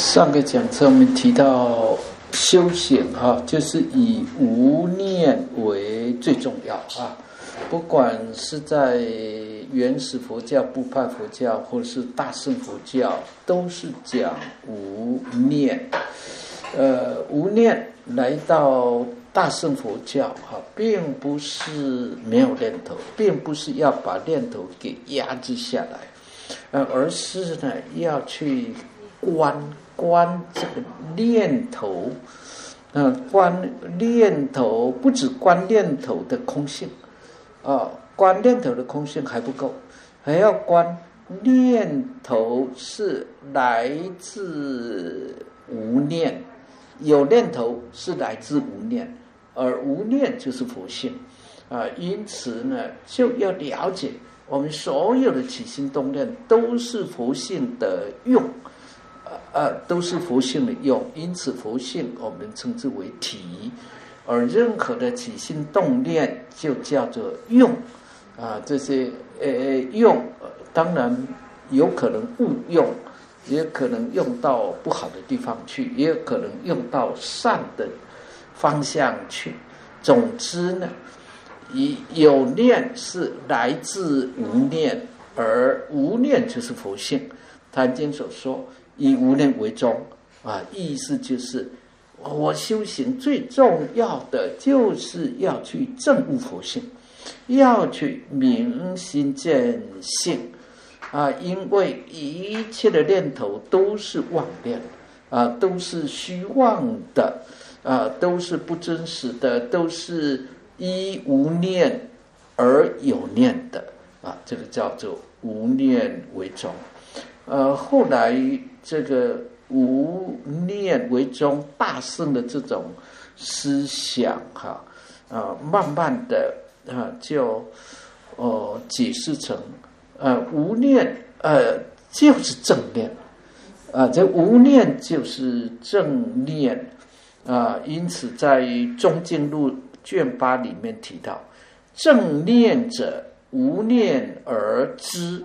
上个讲册我们提到修行就是以无念为最重要不管是在原始佛教、部派佛教或者是大乘佛教，都是讲无念。无念来到大乘佛教并不是没有念头，并不是要把念头给压制下来，而是呢要去观这个念头，观念头不止观念头的空性观念头的空性还不够，还要观念头是来自无念，有念头是来自无念，而无念就是佛性因此呢，就要了解我们所有的起心动念都是佛性的用，都是佛性的用，因此佛性我们称之为体，而任何的起心动念就叫做用这些用当然有可能误用，也可能用到不好的地方去，也有可能用到善的方向去。总之呢，有念是来自无念，而无念就是佛性。坛经所说以无念为宗意思就是我修行最重要的就是要去证悟佛性，要去明心见性因为一切的念头都是妄念都是虚妄的都是不真实的，都是依无念而有念的这个叫做无念为宗。后来这个无念为宗大乘的这种思想慢慢的就解释成无念就是正念这无念就是正念因此在中经录卷8里面提到，正念者无念而知，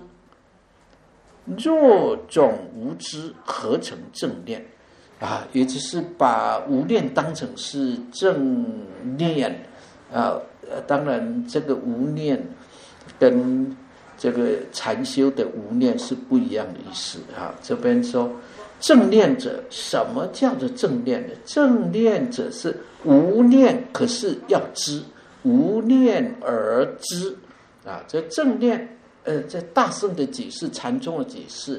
若种无知合成正念也就是把无念当成是正念当然这个无念跟这个禅修的无念是不一样的意思这边说正念者，什么叫做正念呢？正念者是无念，可是要知，无念而知这正念在大乘的解释，禅宗的解释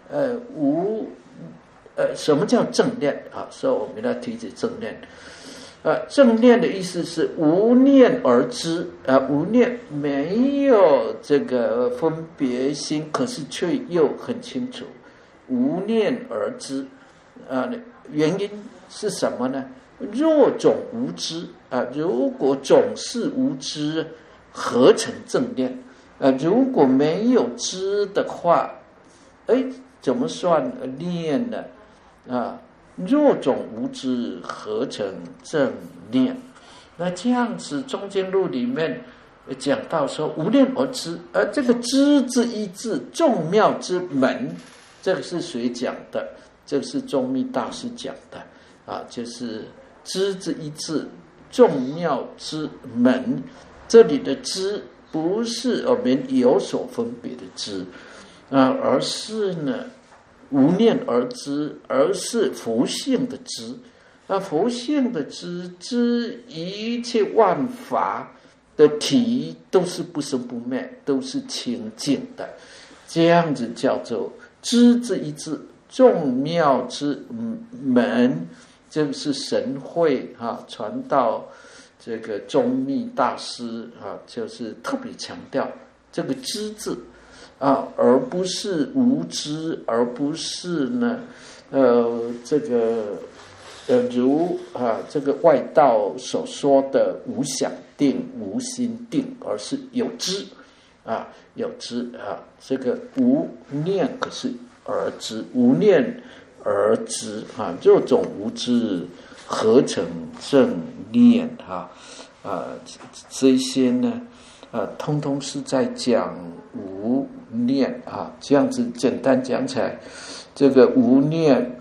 什么叫正念所以我们要提起正念正念的意思是无念而知无念没有这个分别心，可是却又很清楚，无念而知原因是什么呢？若种无知如果总是无知合成正念如果没有知的话怎么算念呢若种无知合成正念。那这样子中经录里面讲到说无念而知，而这个知之一字众妙之门，这个是谁讲的？这个是宗密大师讲的就是知之一字众妙之门，这里的知不是我们有所分别的知而是呢无念而知，而是佛性的知佛性的知一切万法的体都是不生不灭，都是清净的，这样子叫做知之一字众妙之门。这个是神会传到这个宗密大师就是特别强调这个知字而不是无知，而不是呢这个如这个外道所说的无想定、无心定，而是有知有知这个无念可是而知，无念而知若种无知合成正念这些呢通通是在讲无念这样子简单讲起来，这个无念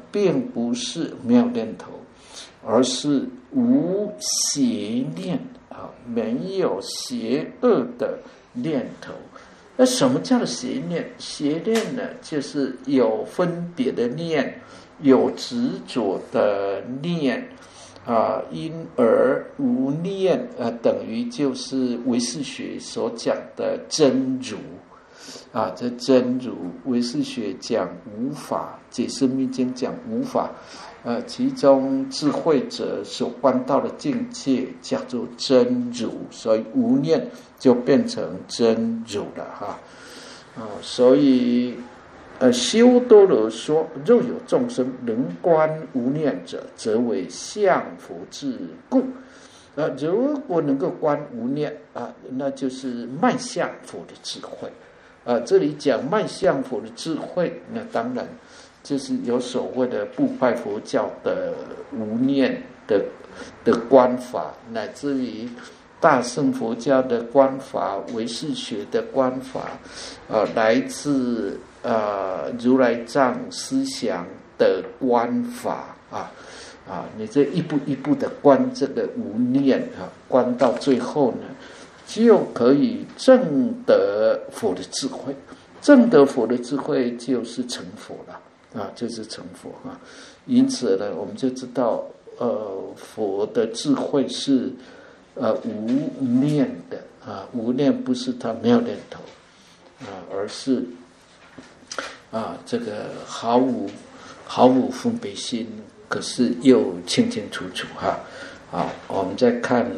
并不是没有念头，而是无邪念啊，没有邪恶的念头。那什么叫做邪念？邪念呢，就是有分别的念，有执着的念啊，因而无念啊，等于就是唯识学所讲的真如啊。这真如，唯识学讲无法，解释密经讲无法，其中智慧者所观到的境界叫做真如，所以无念就变成真如了哈。所以修多罗说，若有众生能观无念者，则为相佛之故。如果能够观无念啊，那就是迈向佛的智慧。这里讲迈向佛的智慧，那当然就是有所谓的部派佛教的无念的观法，乃至于大乘佛教的观法、唯识学的观法，来自如来藏思想的观法你这一步一步的观这个无念观到最后呢，就可以证得佛的智慧。证得佛的智慧就是成佛了就是成佛因此呢，我们就知道佛的智慧是无念的无念不是他没有念头而是这个毫无分别心，可是又清清楚楚我们再看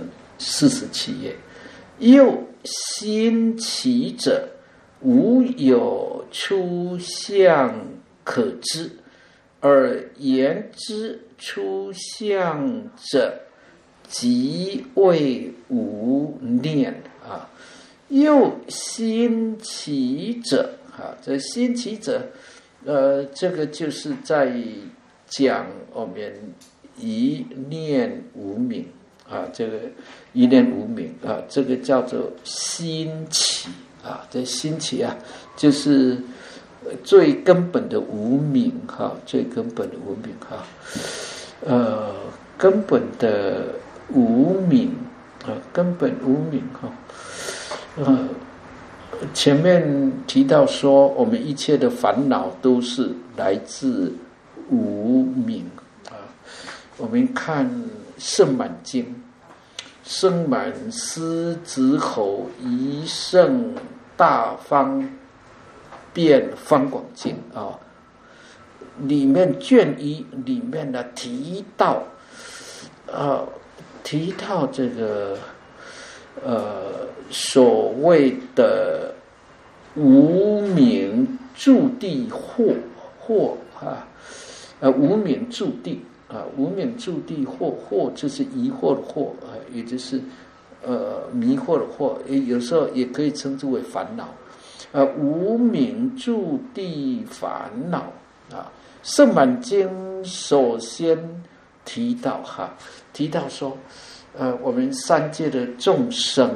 47页，又心起者，无有出相可知，而言之出相者，即为无念又心起者这心起者这个就是在讲我们一念无明这个一念无明这个叫做心起这心起就是最根本的无明最根本的无明根本的无明根本无明前面提到说，我们一切的烦恼都是来自无明我们看圣满经，圣满师子吼一圣大方便方广经里面卷1里面呢提到这个所谓的无明住地惑无明住地无明住地惑就是疑惑的惑也就是迷惑的惑，有时候也可以称之为烦恼无明住地烦恼圣满经首先提到说我们三界的众生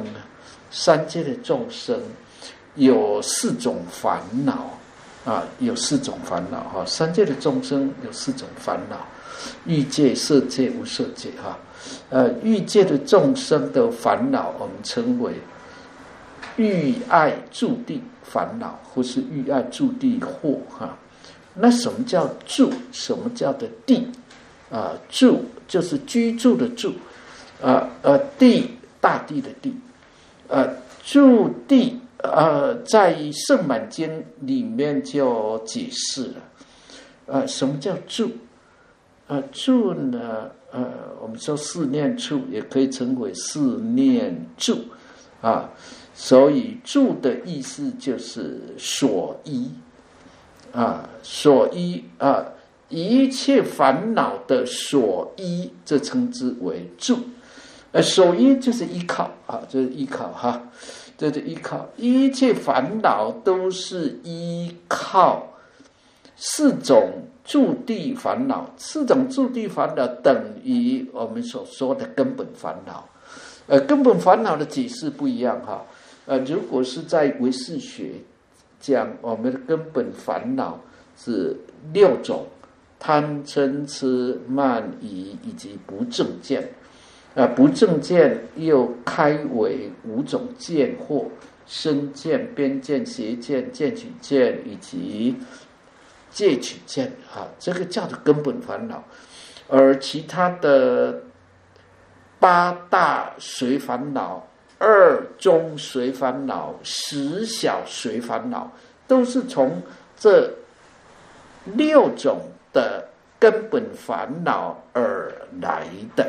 有4种烦恼有4种烦恼三界的众生有4种烦恼，欲界、色界、无色界欲界的众生的烦恼我们称为欲爱住地烦恼，或是欲爱住地惑那什么叫住？什么叫的地住就是居住的住地大地的地住地在圣满经里面就解释了什么叫住住呢我们说四念处也可以称为四念住所以住的意思就是所依所依一切烦恼的所依，这称之为住所依就是依靠这是依靠这是依靠，一切烦恼都是依靠4种住地烦恼，4种住地烦恼等于我们所说的根本烦恼根本烦恼的解释不一样如果是在唯识学讲我们的根本烦恼是6种贪嗔痴慢疑以及不正见。不正见又开为5种见惑：身见、边见、邪见、见取见以及戒取见这个叫做根本烦恼。而其他的8大随烦恼、2中随烦恼、10小随烦恼，都是从这6种的根本烦恼而来的。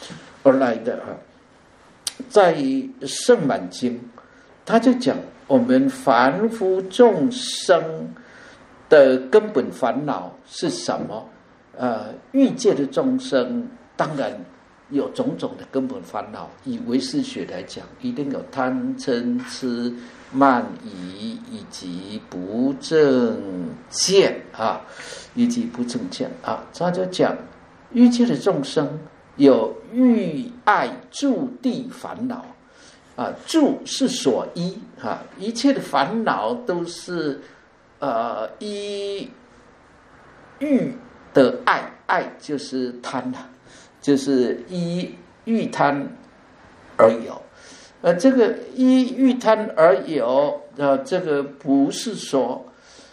在圣满经他就讲，我们凡夫众生的根本烦恼是什么？欲界的众生当然有种种的根本烦恼，以唯识学来讲，一定有贪嗔痴慢疑以及不正见以及不正见他就讲欲界的众生有欲爱住地烦恼住是所依一切的烦恼都是依欲的爱就是贪就是依欲贪而有。这个依欲贪而有这个不是说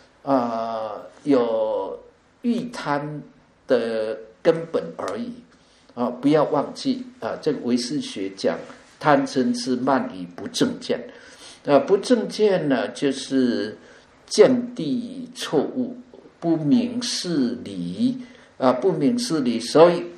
有欲贪的根本而已不要忘记这个唯识学讲贪嗔痴慢疑不正见。不正见呢，就是见地错误，不明事理不明事理。所以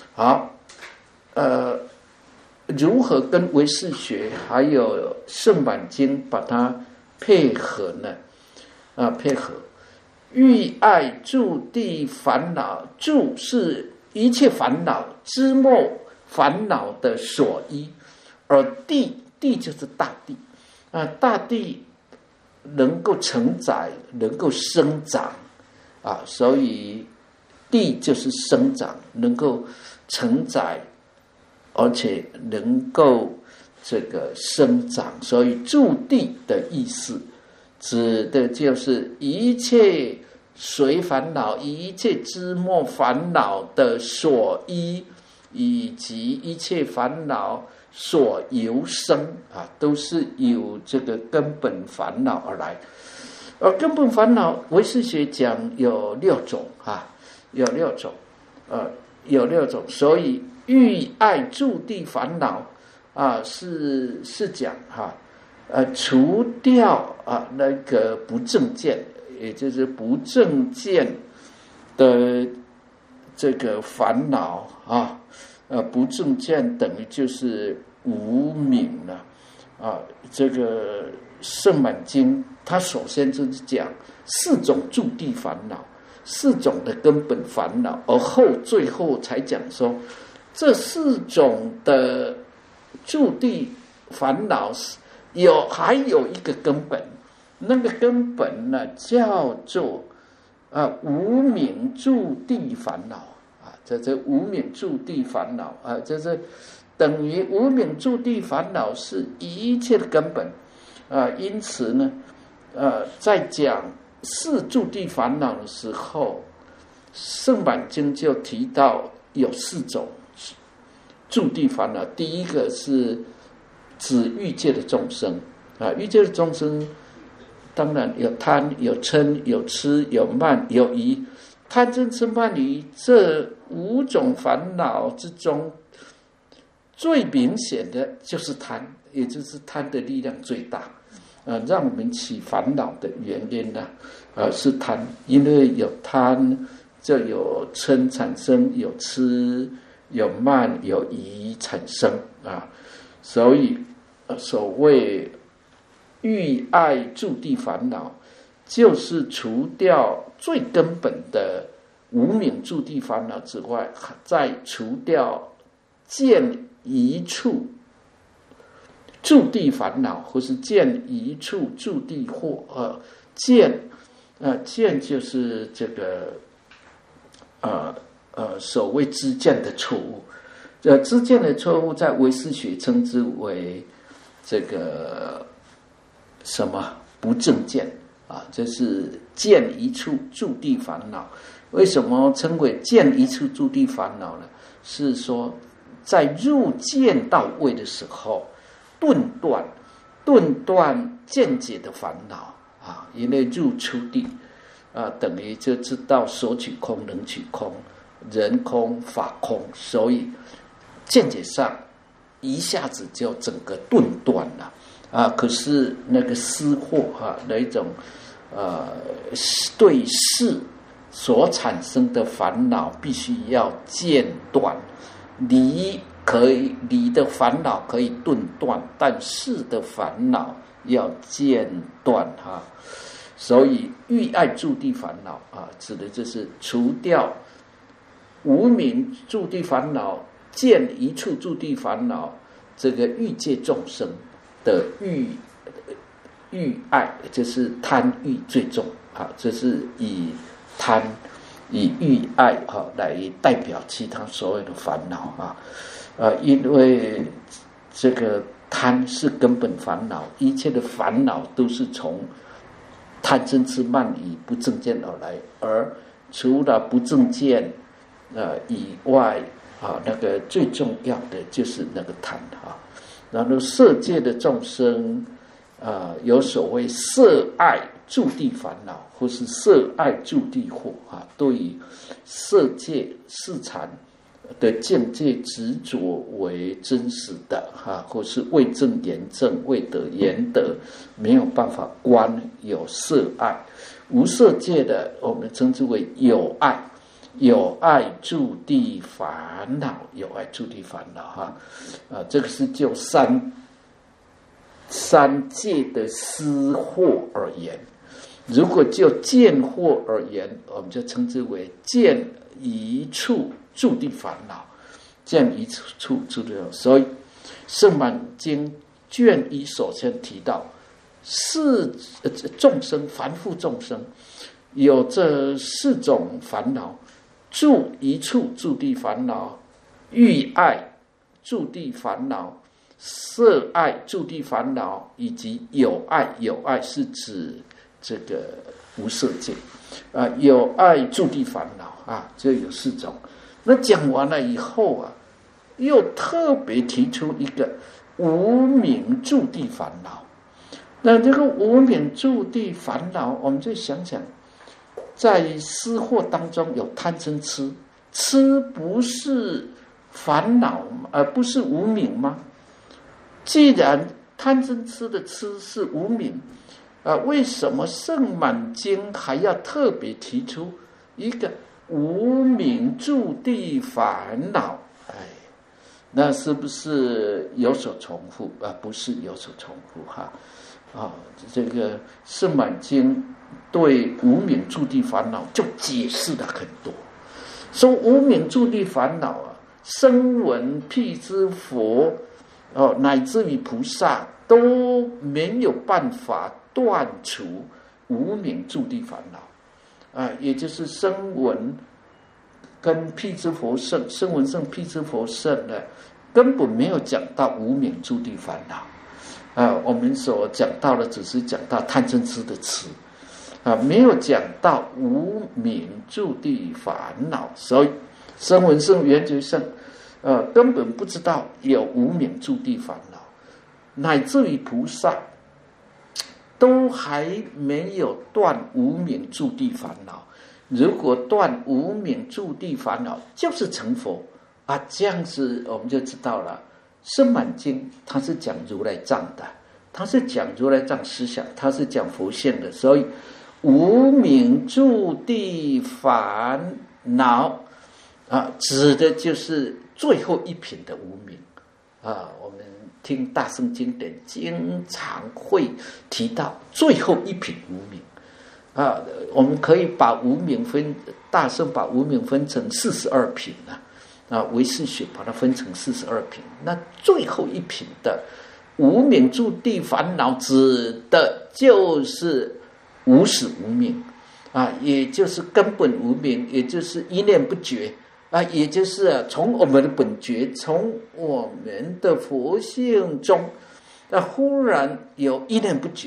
如何跟唯识学还有圣满经把它配合呢？配合欲爱住地烦恼，住是一切烦恼之末烦恼的所依，而地就是大地大地能够承载，能够生长所以地就是生长，能够承载，而且能够这个生长。所以住地的意思指的就是一切随烦恼，一切之末烦恼的所依，以及一切烦恼所由生都是由这个根本烦恼而来。而根本烦恼唯识学讲有6种有6种。所以欲爱住地烦恼是讲除掉那个不正见，也就是不正见的这个烦恼不正见等于就是无明了这个圣满经它首先就是讲4种住地烦恼，4种的根本烦恼，而最后才讲说这4种的住地烦恼还有一个根本，那个根本呢叫做无明住地烦恼这无明住地烦恼就是等于无明住地烦恼是一切的根本因此呢在讲4住地烦恼的时候，圣满经就提到有4种住地烦恼。第一个是指欲界的众生欲界的众生当然有贪有嗔有痴有慢有疑。贪嗔痴慢疑这5种烦恼之中，最明显的就是贪，也就是贪的力量最大让我们起烦恼的原因是贪。因为有贪就有嗔产生，有痴有慢有疑产生所以所谓欲爱住地烦恼，就是除掉最根本的无明住地烦恼之外，再除掉见一处住地烦恼，或是见一处住地惑见就是这个所谓知见的错误。知见的错误在唯识学称之为这个什么不正见这是见一处住地烦恼。为什么称为见一处住地烦恼呢？是说在入见到位的时候，顿断见解的烦恼因为入出地等于就知道所取空、能取空、人空、法空，所以见解上一下子就整个顿断了可是那个思惑那一种对事所产生的烦恼必须要间断，离的烦恼可以顿断，但事的烦恼要间断所以欲爱住地烦恼指的就是除掉无明住地烦恼、见一处住地烦恼，这个欲界众生的欲爱，就是贪欲最重这是以欲爱来代表其他所有的烦恼因为这个贪是根本烦恼，一切的烦恼都是从贪嗔痴慢疑不正见而来，而除了不正见以外那个最重要的就是那个贪然后色界的众生有所谓色爱住地烦恼，或是色爱住地惑对于色界市场的境界执着为真实的或是未证言证、未得言得，没有办法观有色爱。无色界的我们称之为有爱，有爱住地烦恼，有爱住地烦恼这个是就三界的思惑而言。如果就见惑而言，我们就称之为见一处住地烦恼，见一处住地烦恼。所以圣满经卷1首先提到众生凡夫众生有这4种烦恼：住一处住地烦恼、欲爱住地烦恼、色爱住地烦恼，以及有爱。有爱是指这个无色界有爱住地烦恼这有4种。那讲完了以后又特别提出一个无明住地烦恼。那这个无明住地烦恼，我们就想想，在思惑当中有贪嗔痴，痴不是烦恼不是无明吗？既然贪嗔痴的痴是无明为什么圣满经还要特别提出一个无明住地烦恼？那是不是有所重复不是有所重复这个圣满经对无明住地烦恼就解释了很多，说无明住地烦恼声闻辟支佛乃至于菩萨都没有办法断除无明住地烦恼也就是声闻跟辟支佛圣、声闻圣、辟支佛圣呢，根本没有讲到无明住地烦恼我们所讲到的只是讲到贪嗔痴的痴没有讲到无明住地烦恼。所以声闻圣、缘觉圣根本不知道有无明住地烦恼，乃至于菩萨都还没有断无明住地烦恼。如果断无明住地烦恼就是成佛这样子我们就知道了。圣满经它是讲如来藏的，它是讲如来藏思想，它是讲佛性的，所以无明住地烦恼指的就是最后一品的无明我们听大乘经典经常会提到最后一品无明我们可以把无明大乘把无明分成42品唯识学把它分成42品。那最后一品的无明住地烦恼指的就是无始无明也就是根本无明，也就是一念不觉也就是从我们的本觉，从我们的佛性中忽然有一念不觉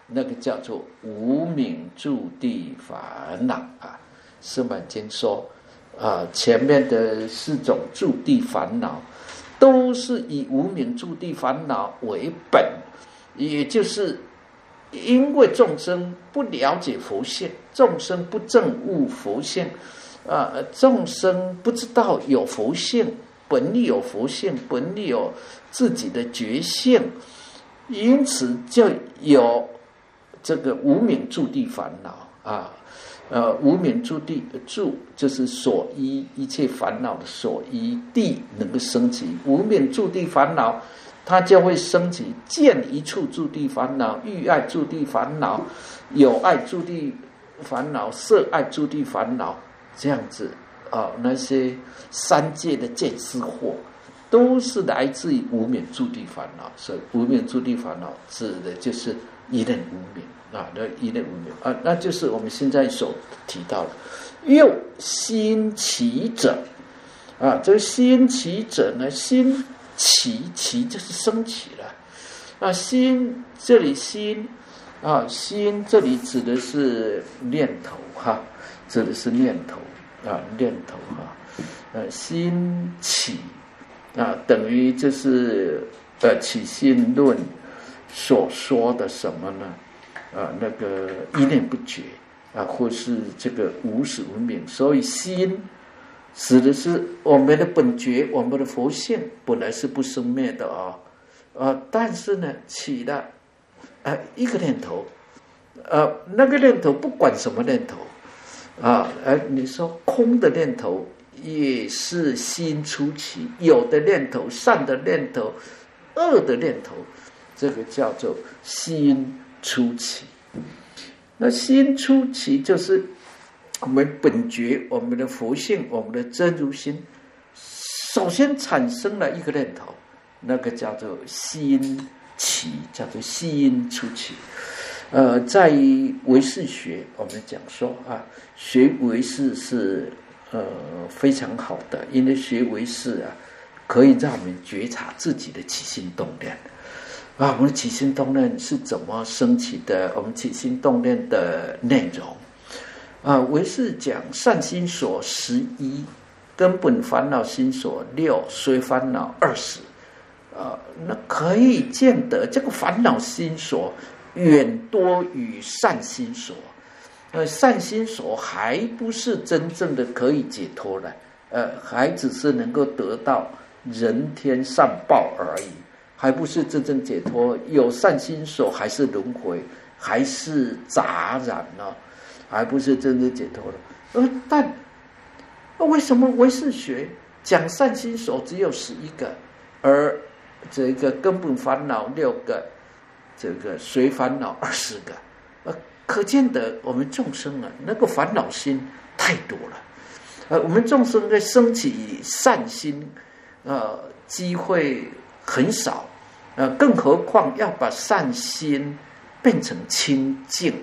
那个叫做无明诸地烦恼啊。释满经说前面的4种诸地烦恼都是以无明诸地烦恼为本，也就是因为众生不了解佛性，众生不证悟佛性众生不知道有佛性，本立有佛性，本立有自己的觉性，因此就有这个无明诸地烦恼无明诸地，诸就是所依，一切烦恼的所依，地能够升起无明诸地烦恼，它就会升起见一处诸地烦恼，欲爱诸地烦恼，有爱诸地烦恼，色爱诸地烦恼，这样子那些三界的见思惑都是来自于无明诸地烦恼。所以无明诸地烦恼指的就是一念无明那一念无明那就是我们现在所提到的又心起者这个心起者呢，心起就是升起了心这里心这里指的是念头指的是念头念头心起等于就是起心论所说的什么呢？那个一念不绝或是这个无始无明。所以心指的是我们的本觉，我们的佛性本来是不生灭的但是呢起了一个念头那个念头不管什么念头你说空的念头也是心初起，有的念头，善的念头，恶的念头，这个叫做心初起。那心初起就是我们本觉，我们的佛性，我们的真如心首先产生了一个念头，那个叫做心起，叫做心初起。在唯识学我们讲说学唯识是非常好的，因为学唯识可以让我们觉察自己的起心动念我们的起心动念是怎么升起的，我们起心动念的内容唯识讲善心所11，根本烦恼心所6，随烦恼20那可以见得这个烦恼心所远多于善心所善心所还不是真正的可以解脱的还只是能够得到人天善报而已，还不是真正解脱。有善心所还是轮回，还是杂染还不是真正解脱的但为什么唯识学讲善心所只有11个，而这个根本烦恼6个，这个随烦恼20个可见得我们众生那个烦恼心太多了我们众生在升起善心机会很少更何况要把善心变成清净，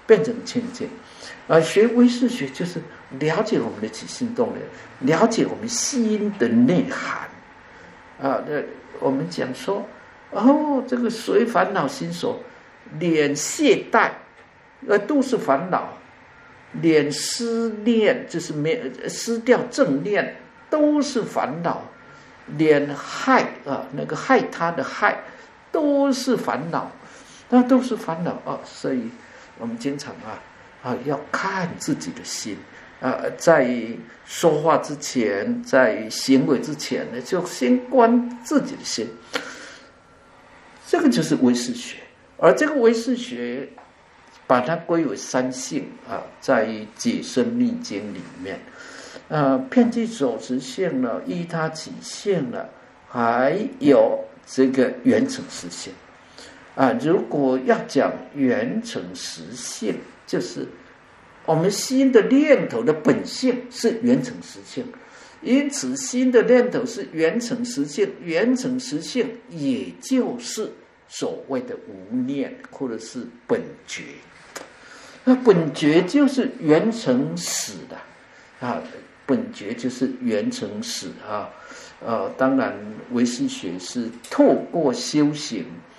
学唯识学就是了解我们的起心动念，了解我们心的内涵我们讲说这个随烦恼心所，连懈怠都是烦恼，连思念就是失掉正念都是烦恼，连害那个害他的害都是烦恼，那都是烦恼所以我们经常要看自己的心在说话之前，在行为之前呢，就先观自己的心。这个就是唯识学，而这个唯识学把它归为三性在解深密经里面遍计所执性了，依他起性了，还有这个缘成实性如果要讲缘成实性，就是我们心的念头的本性是缘成实性，因此心的念头是缘成实性，缘成实性也就是所谓的无念或者是本觉。那本觉就是缘成实的本觉就是缘成实当然唯识学是透过修行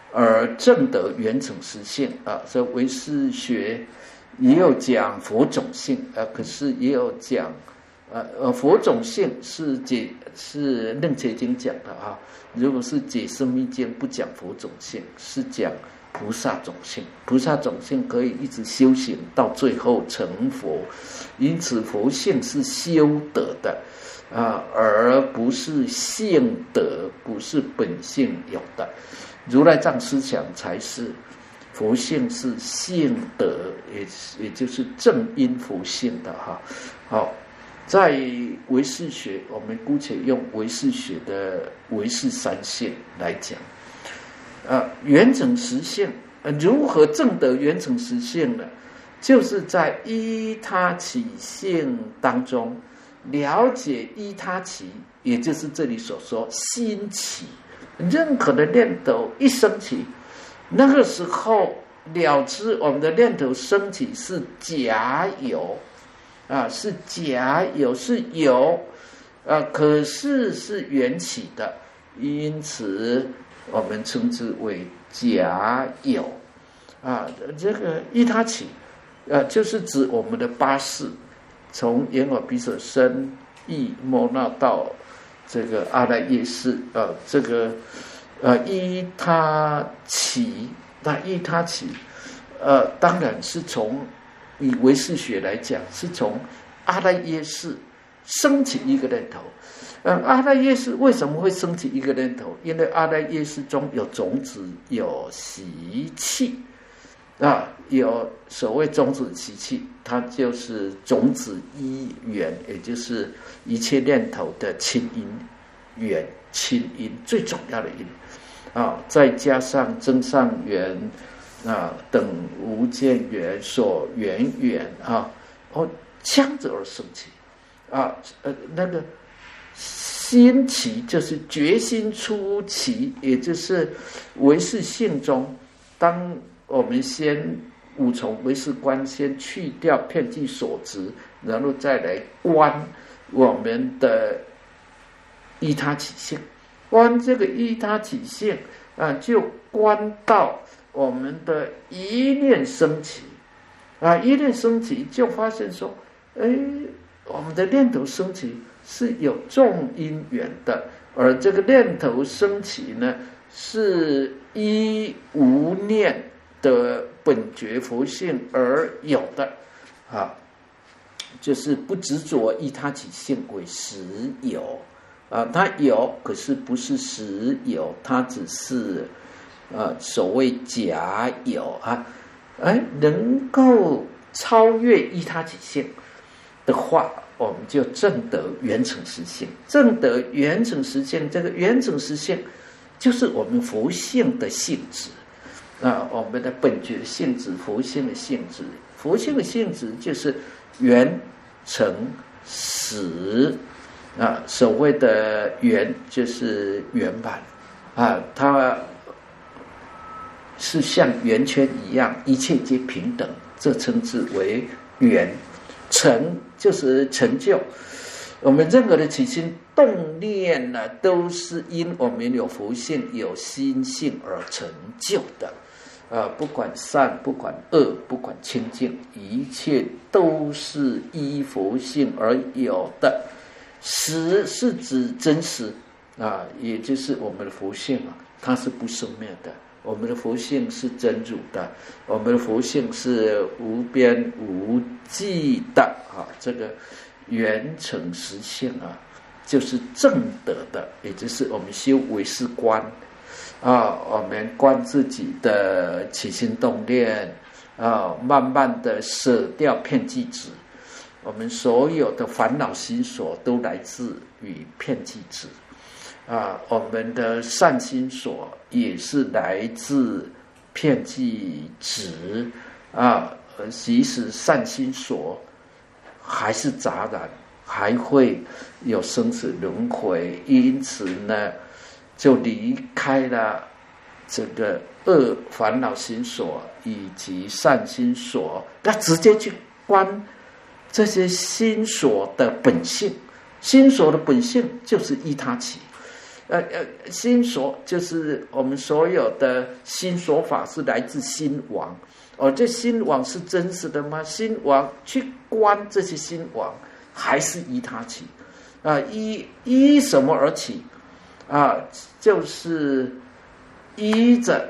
而证得圆成实性啊。所以唯识学也有讲佛种性可是也有讲佛种性是楞伽经讲的啊。如果是解深密经不讲佛种性，是讲菩萨种性。菩萨种性可以一直修行到最后成佛，因此佛性是修得的而不是性德，不是本性有的。如来藏思想才是佛性是性德，也就是正因佛性的哈。好，在唯识学，我们姑且用唯识学的唯识三性来讲圆成实性如何证得圆成实性呢？就是在依他起性当中了解依他起，也就是这里所说心起。任何的念头一升起，那个时候了知我们的念头升起是假有是假有，是有可是是缘起的，因此我们称之为假有这个依他起就是指我们的八识，从眼耳鼻舌身意摸那到这个阿赖耶识这个依他起，那依他起当然是从以唯识学来讲，是从阿赖耶识升起一个念头。阿赖耶识为什么会升起一个念头？因为阿赖耶识中有种子，有习气有所谓种子习气，它就是种子依缘，也就是一切念头的亲因缘，亲因最重要的因再加上增上缘等无间缘所缘缘这样子而升起那个心起就是决心初起，也就是唯识性中，当我们先五重唯识观先去掉遍计所执，然后再来观我们的依他起性，观这个依他起性就观到我们的一念升起一念升起，就发现说我们的念头升起是有众因缘的，而这个念头升起呢，是依无念的本觉佛性而有的就是不执着依他起性为实有它有，可是不是实有，它只是所谓假有能够超越依他起性的话，我们就证得圆成实性。证得圆成实性，这个圆成实性就是我们佛性的性质我们的本觉的性质，佛性的性质。佛性的性质就是圆成实所谓的圆就是圆满它是像圆圈一样，一切皆平等，这称之为圆。成就是成就，我们任何的起心动念呢，都是因我们有佛性有心性而成就的不管善不管恶不管清净，一切都是依佛性而有的。实是指真实也就是我们的佛性它是不生灭的，我们的佛性是真如的，我们的佛性是无边无际的这个圆成实性就是正得的，也就是我们修唯识观我们观自己的起心动念慢慢的舍掉遍计执，我们所有的烦恼心所都来自于遍计执我们的善心所也是来自遍计执即使善心所还是杂染，还会有生死轮回，因此呢就离开了这个恶烦恼心所以及善心所，那直接去观这些心所的本性。心所的本性就是依他起， 心所就是我们所有的心所法是来自心王。这心王是真实的吗？心王去观这些心王，还是依他起？依什么而起？就是依着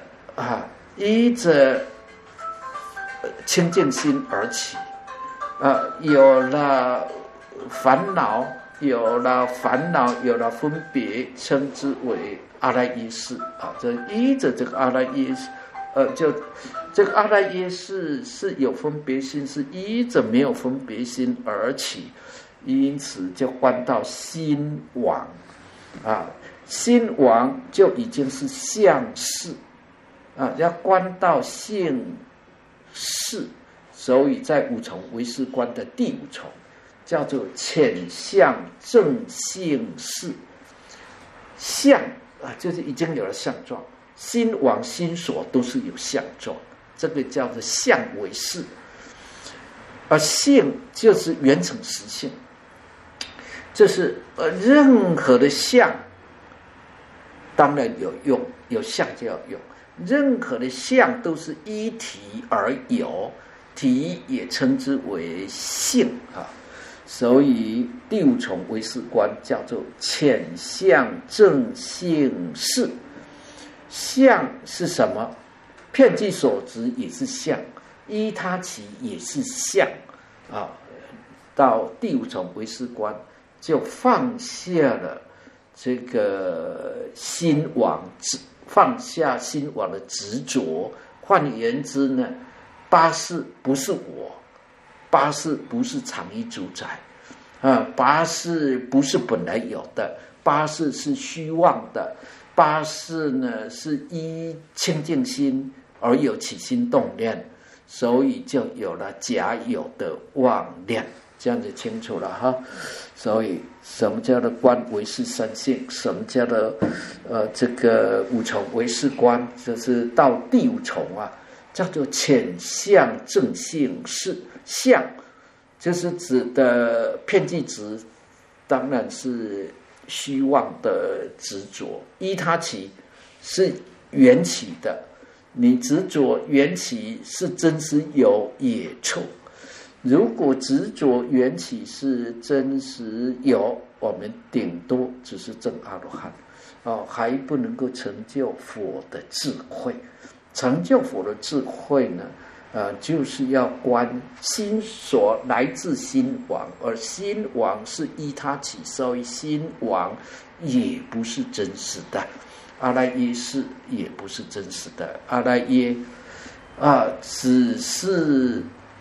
清净心而起。有了烦恼，有了分别，称之为阿赖耶识。这依着这个阿赖耶识，就这个阿赖耶识是有分别心，是依着没有分别心而起，因此就观到心王。心王就已经是相识，要观到性识。所以在五重唯识观的第五重叫做浅相正性识。相就是已经有了相状，心王心所都是有相状，这个叫做相唯识。而性就是缘成实性，就是任何的相当然有用，有相就要用，任何的相都是依体而有，体也称之为性。所以第五重唯识观叫做浅相正性识。相是什么？遍计所执也是相，依他起也是相。到第五重唯识观就放下了这个心王，放下心王的执着。换言之呢，八识不是我，八识不是常依主宰，八识不是本来有的，八识是虚妄的，八识呢是依清净心而有起心动念，所以就有了假有的妄念，这样就清楚了哈。所以什么叫做观唯识三性？什么叫做这个五重唯识观？就是到第五重叫做浅相正性识。相就是指的遍计执，当然是虚妄的执着，依他起是缘起的，你执着缘起是真实有也错。如果执着缘起是真实有，我们顶多只是证阿罗汉，还不能够成就佛的智慧。成就佛的智慧呢，就是要观心所来自心王，而心王是依他起，所以心王也不是真实的，阿赖耶识也不是真实的。阿赖耶只是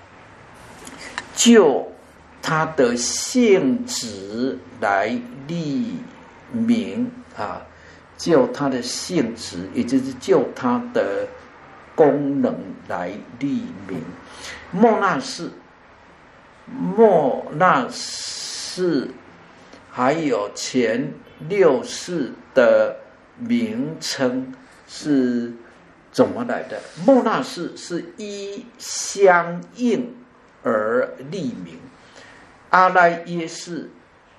就它的性质来立名，就它的性质，也就是就它的功能来立名。莫那识还有前六识的名称是怎么来的？莫那识是依相应而立名，阿赖耶识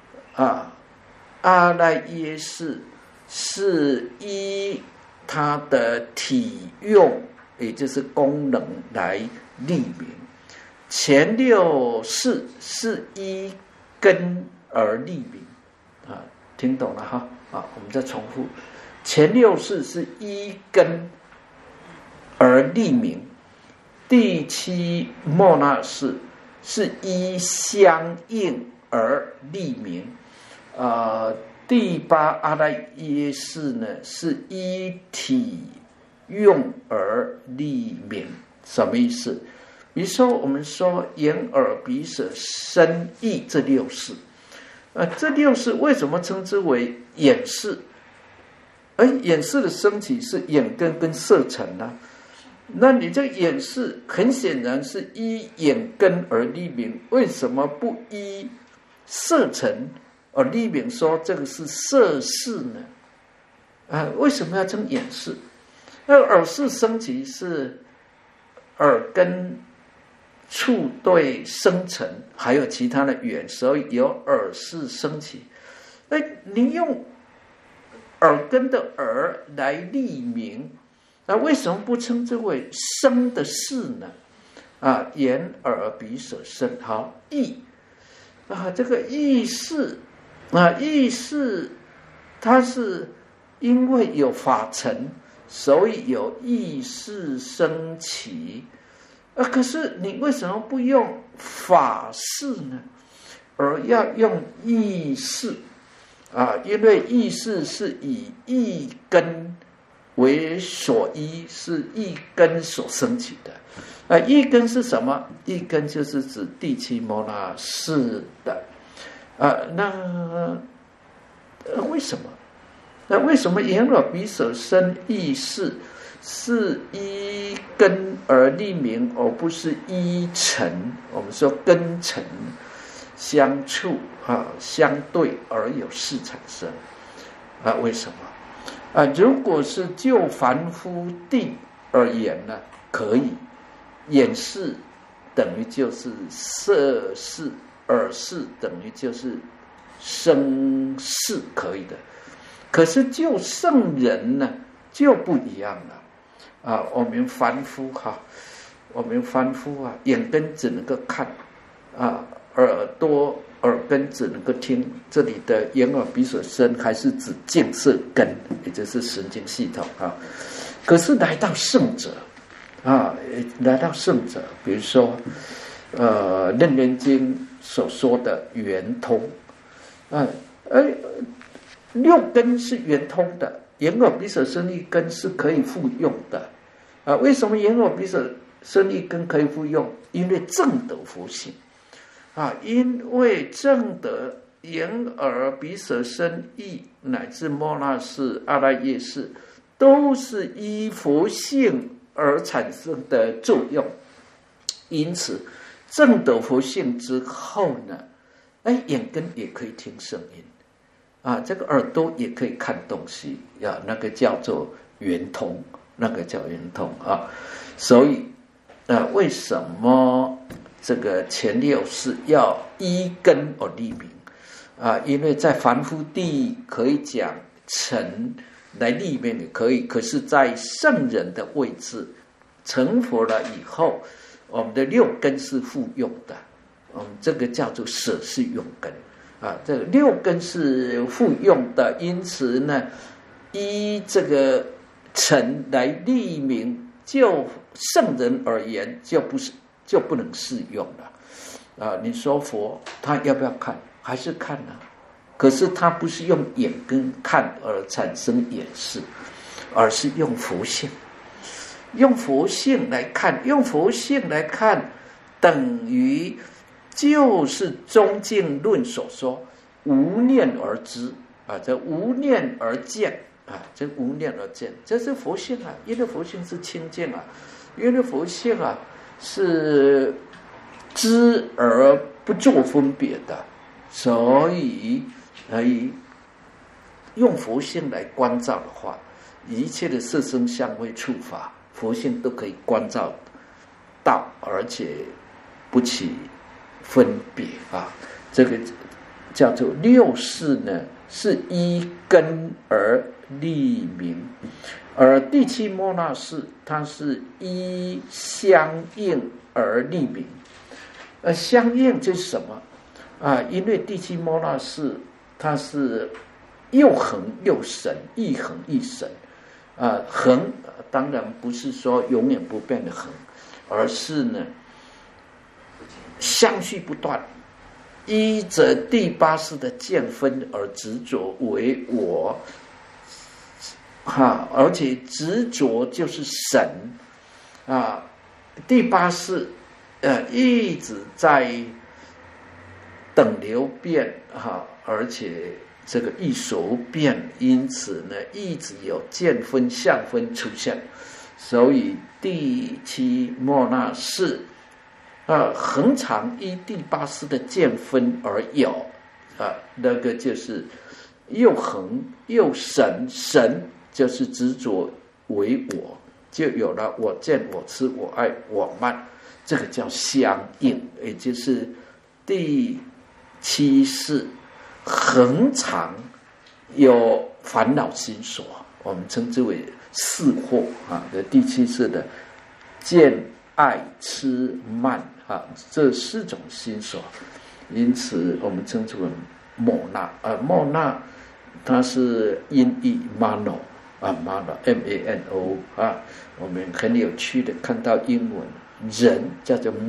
阿赖耶识是依它的体用，也就是功能来立名。前六识是依根而立名，听懂了哈？我们再重复，前六识是依根而立名。第七莫那识是依相应而立名，第八阿赖耶识呢是依体用而立名。什么意思？比如说我们说眼耳鼻舌身意这六识，这六识为什么称之为眼识？而眼识的升起是眼根跟色尘啊，那你这眼识很显然是依眼根而立名，为什么不依色尘而立名说这个是色识呢？为什么要称眼识？那耳识升起是耳根触对生尘，还有其他的缘，所以有耳识升起。你用耳根的耳来立名，那为什么不称之为声的事呢？眼耳鼻舌身，好意这个意识意识它是因为有法尘，所以有意识升起。可是你为什么不用法事呢？而要用意识因为意识是以意根为所依，是意根所升起的。意根是什么？意根就是指第七摩那识的。那为什么？那为什么眼耳鼻舌身意识是依根而立名，而不是依尘？我们说根尘相处相对而有事产生为什么如果是就凡夫地而言呢，可以眼识等于就是色识，耳识等于就是声识，可以的。可是就圣人呢就不一样了我们凡夫眼根只能够看耳根只能够听，这里的眼耳鼻舌身还是指见色根，也就是神经系统可是来到圣者比如说楞严经所说的圆通六根是圆通的，眼耳鼻舌身意根是可以复用的为什么眼耳鼻舌身意根可以复用？因为正得佛性因为正得眼耳鼻舌身意乃至摩那识、阿赖耶识，都是依佛性而产生的作用。因此正得佛性之后呢，眼根也可以听声音这个耳朵也可以看东西那个叫做圆通，所以为什么这个前六识要依根而立名因为在凡夫地可以讲尘来立名也可以，可是在圣人的位置成佛了以后，我们的六根是复用的这个叫做舍是用根这个六根是复用的，因此呢依这个尘来立名，就圣人而言就不能适用了你说佛他要不要看？还是看可是他不是用眼根看而产生眼识，而是用佛性来看，用佛性来看等于就是中经论所说无念而知这无念而见这无念而见，这是佛性因为佛性是清净因为佛性是知而不做分别的，所以用佛性来关照的话，一切的色声香味触法佛性都可以关照到，而且不起分别这个叫做六识呢，是依根而立名，而第七摩那识它是依相应而立名。相应就是什么因为第七摩那识它是又恒又神，亦恒亦神恒当然不是说永远不变的恒，而是呢相续不断，依着第八识的见分而执着为我而且执着就是神第八识一直在等流变而且这个亦所变，因此呢一直有见分相分出现，所以第七摩那识恒常依第八识的见分而有那个就是又恒又神，神就是执着为我，就有了我见我痴我爱我慢，这个叫相应，也就是第七识恒常有烦恼心所，我们称之为四惑啊。的第七世的见、爱、痴、慢啊，这4种心所，因此我们称之为莫那。莫那它是音译 mano 啊 ，mano M-A-N-O 啊。我们很有趣的看到英文人叫做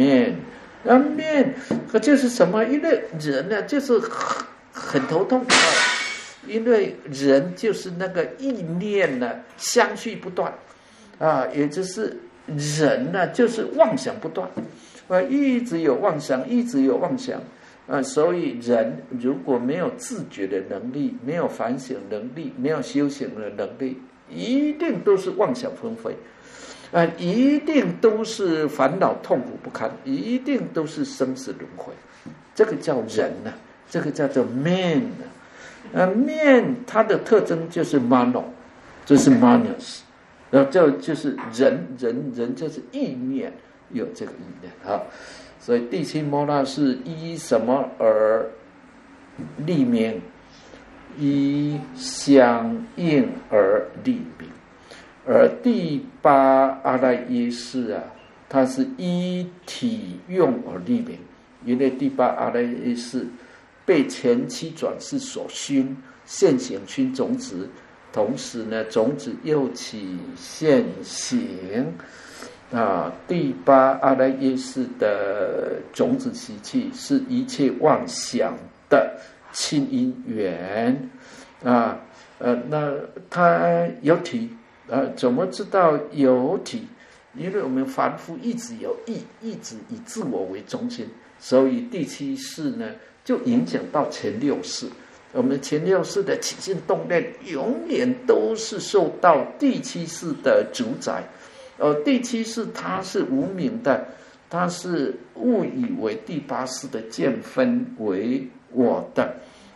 man。man 可就是什么？因为人呢，就是很头痛啊，因为人就是那个意念呢相续不断啊，也就是人呢就是妄想不断啊，一直有妄想，一直有妄想啊，所以人如果没有自觉的能力，没有反省能力，没有修行的能力，一定都是妄想纷飞。一定都是烦恼痛苦不堪，一定都是生死轮回，这个叫人呢，这个叫做 man 呢。man 它的特征就是 mano， 就是 manos， 然后就是人就是意念，有这个意念啊。所以第七摩那是依什么而立名？依相应而立名。而第八阿赖耶识啊，它是依体用而立名，因为第八阿赖耶识被前七转世所熏，现行熏种子，同时呢，种子又起现行啊。第八阿赖耶识的种子习气是一切妄想的亲因缘啊。那它有体。怎么知道有体？因为我们凡夫一直有意，一直以自我为中心，所以第七识呢就影响到前六识。我们前六识的起心动念永远都是受到第七识的主宰。第七识它是无明的，它是误以为第八识的见分为我的。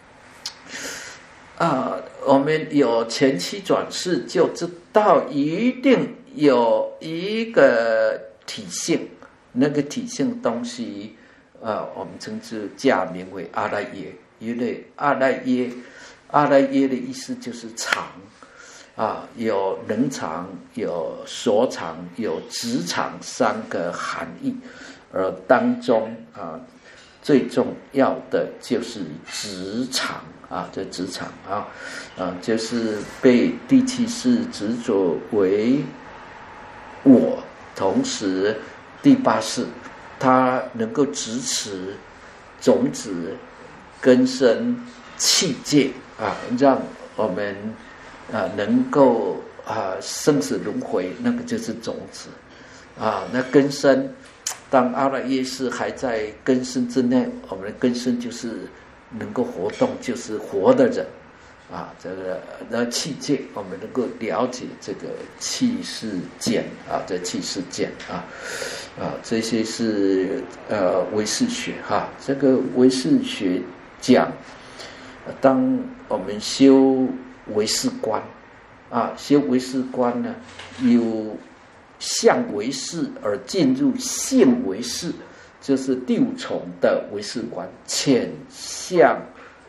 我们有前七转世就知道一定有一个体性，那个体性东西我们称之假名为阿赖耶。因为阿赖耶的意思就是常啊，有能常，有所常，有直常3个含义，而当中最重要的就是直常啊，这直常就是被第七识执着为我，同时第八识它能够支持种子根生气界让我们能够生死轮回，那个就是种子那根生。当阿赖耶识还在根生之内，我们的根生就是能够活动，就是活的人这个气界，我们能够了解这个气世间这气世间这些是唯识学这个唯识学讲，当我们修唯识观修唯识观呢，有相唯识而进入性唯识，就是第5重的唯识观，浅相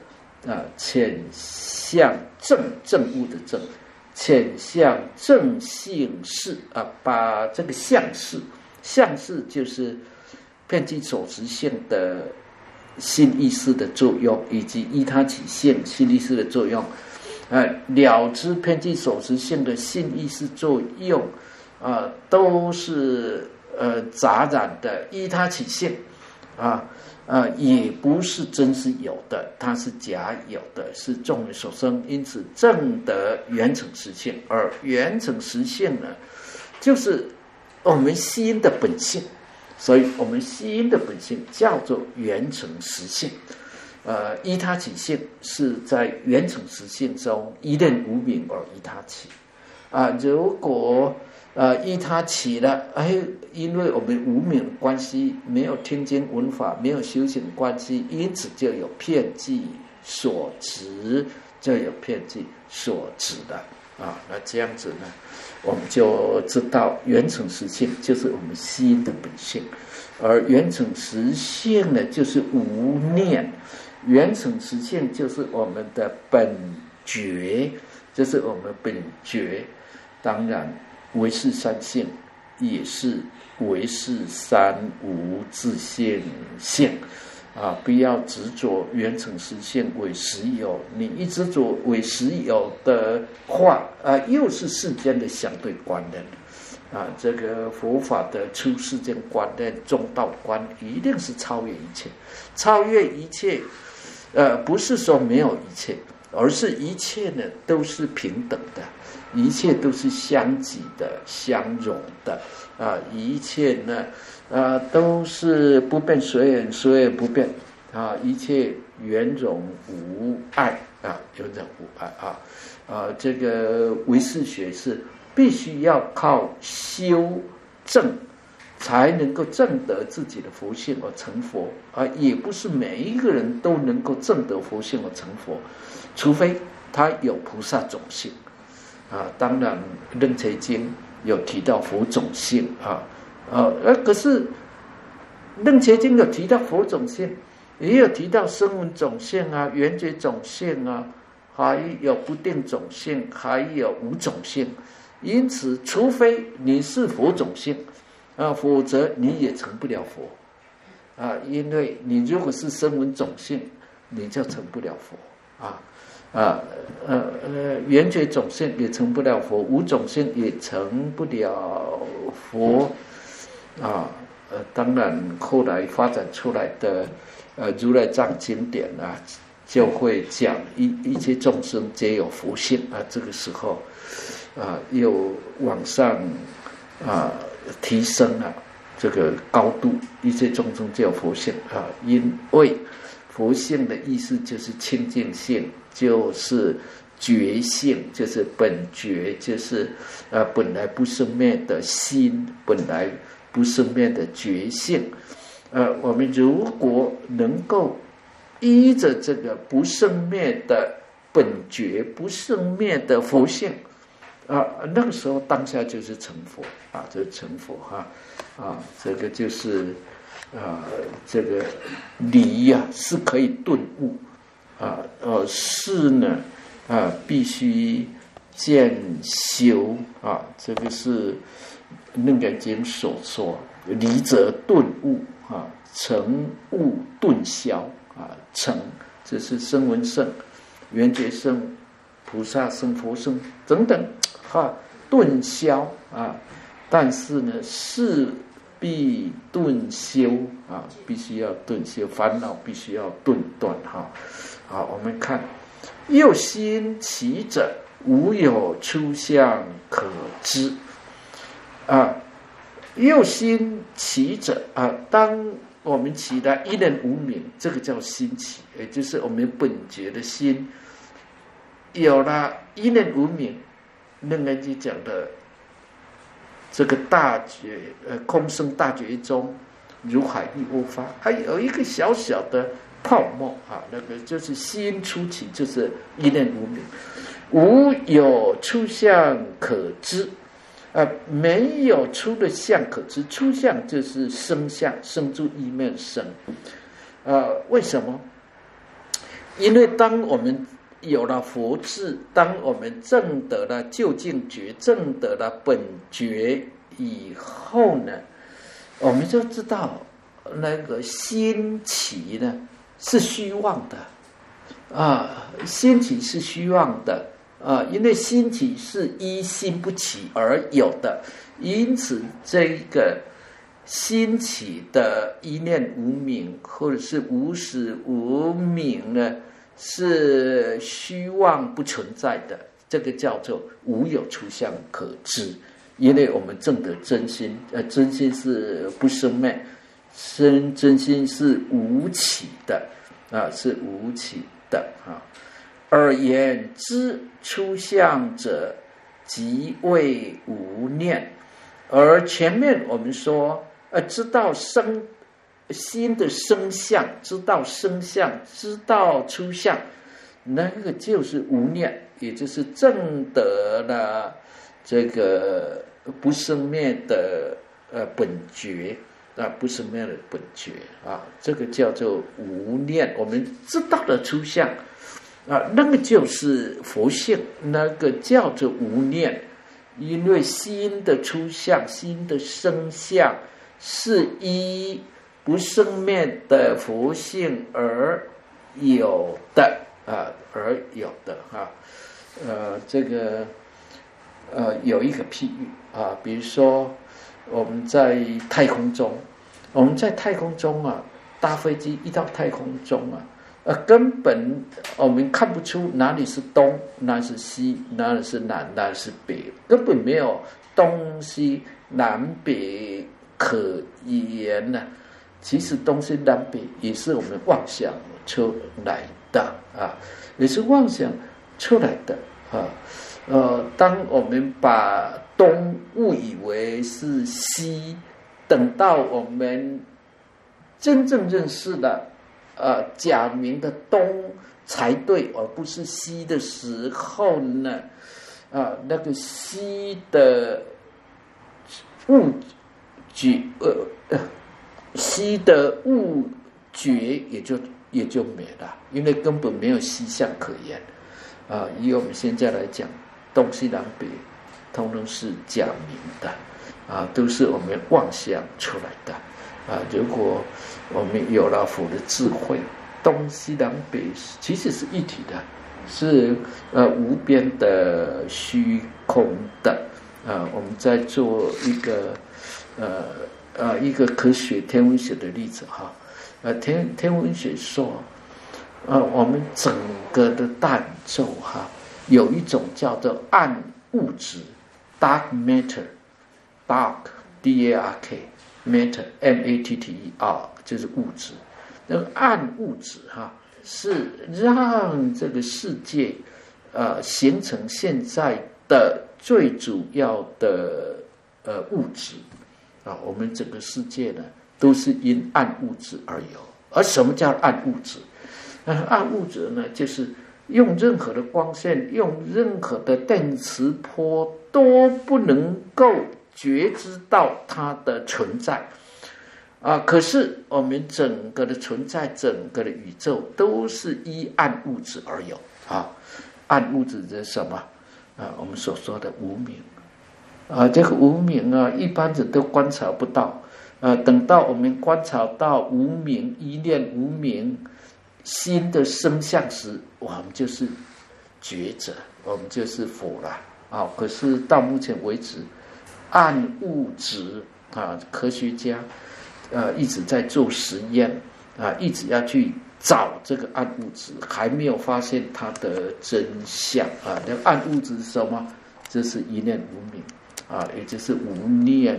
正悟的正，浅相正性识把这个相识就是遍计所执性的心意识的作用，以及依他起性心意识的作用了知遍计所执性的心意识作用都是杂染的，依他起性也不是真实有的，它是假有的，是众人所生，因此证得圆成实性。而圆成实性呢，就是我们心的本性，所以我们心的本性叫做圆成实性。依他起性是在圆成实性中一念无明而依他起如果依他起了因为我们无明关系，没有听经闻法，没有修行关系，因此就有遍计所执，就有遍计所执的那这样子呢，我们就知道圆成实性就是我们心的本性，而圆成实性呢就是无念，圆成实性就是我们的本觉就是我们本觉，当然唯识三性也是唯识三无自性性啊，不要执着缘成实性为实有。你一执着为实有的话又是世间的相对观念啊，这个佛法的出世间观念、中道观一定是超越一切，超越一切，不是说没有一切，而是一切呢都是平等的，一切都是相即的、相容的啊，一切呢都是不变随缘，随缘不变啊，一切圆融无碍啊，圆融无碍这个唯识学是必须要靠修正才能够证得自己的佛性而成佛也不是每一个人都能够证得佛性而成佛，除非他有菩萨种性当然楞伽经有提到佛种性可是楞伽经有提到佛种性，也有提到声闻种性缘觉种性还有不定种性，还有无种性。因此除非你是佛种性否则你也成不了佛因为你如果是声闻种性，你就成不了佛缘觉种性也成不了佛，无种性也成不了佛当然后来发展出来的如来藏经典就会讲一切众生皆有佛性这个时候又往上提升了这个高度，一切众生皆有佛性因为佛性的意思就是清净性，就是觉性，就是本觉，就是本来不生灭的心，本来不生灭的觉性我们如果能够依着这个不生灭的本觉，不生灭的佛性那个时候当下就是成佛就是成佛这个就是这个理是可以顿悟事呢必须渐修这个是楞严经所说，理者顿悟成悟顿消成这是声闻圣、缘觉圣、菩萨圣、佛圣等等顿消但是呢事必顿修必须要顿修，烦恼必须要顿断我们看又心起者无有出相可知又心起者当我们起来一念无明，这个叫心起，也就是我们本觉的心有了一念无明，楞严经讲的这个大觉空生大觉中如海亦窝发，还有一个小小的泡沫那个就是心初起，就是一念无明，无有出相可知没有出的相可知，出相就是生相，生住意灭生为什么？因为当我们有了佛智，当我们证得了究竟觉，证得了本觉以后呢，我们就知道那个心起呢是虚妄的心起是虚妄的因为心起是依心不起而有的，因此这个心起的一念无明或者是无始无明呢是虚妄不存在的，这个叫做无有出相可知。因为我们证得真心真心是不生灭，真心是无起的是无起的而言知出相者即为无念，而前面我们说知道心的生相，知道生相，知道出相，那个就是无念，也就是证得了这个不生灭的本觉不生灭的本觉这个叫做无念。我们知道的出相那个就是佛性，那个叫做无念。因为心的出相、心的生相是依不生灭的佛性而有的这个有一个譬喻比如说我们在太空中搭飞机一到太空中根本我们看不出哪里是东，哪里是西，哪里是南，哪里是北，根本没有东西南北可言呢。其实东西南北也是我们妄想出来的也是妄想出来的当我们把东误以为是西，等到我们真正认识了假名的东才对，而不是西的时候呢，那个西的误觉也就没了，因为根本没有西相可言以我们现在来讲，东西南北通通是假名的都是我们妄想出来的如果我们有了佛的智慧，东西南北其实是一体的，是无边的虚空的我们在做一个科学天文学的例子天文学说我们整个的大宇宙有一种叫做暗物质 dark matter dark D-A-R-K matter M-A-T-T-E-R 就是物质。那个暗物质是让这个世界形成现在的最主要的物质我们整个世界呢都是因暗物质而有。而什么叫暗物质？暗物质呢，就是用任何的光线，用任何的电磁波都不能够觉知到它的存在可是我们整个的存在，整个的宇宙都是依暗物质而有暗物质是什么我们所说的无明这个无明一般人都观察不到等到我们观察到无明一念无明心的生相时，我们就是觉者，我们就是佛了可是到目前为止，暗物质科学家一直在做实验一直要去找这个暗物质，还没有发现它的真相那暗物质是什么？这是一念无明也就是无念，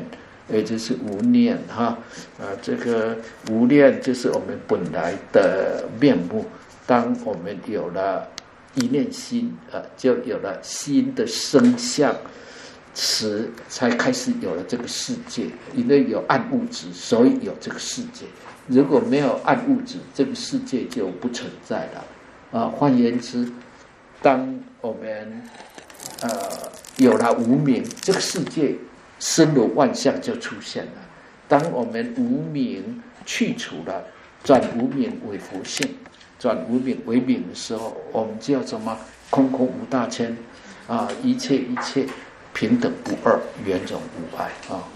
这个无念就是我们本来的面目。当我们有了一念心就有了心的生相时，才开始有了这个世界。因为有暗物质，所以有这个世界。如果没有暗物质，这个世界就不存在了换言之，当我们有了无明，这个世界森罗万象就出现了。当我们无明去除了，转无明为佛性，转无明为明的时候，我们就要什么？空空无大千一切平等无二，圆融无碍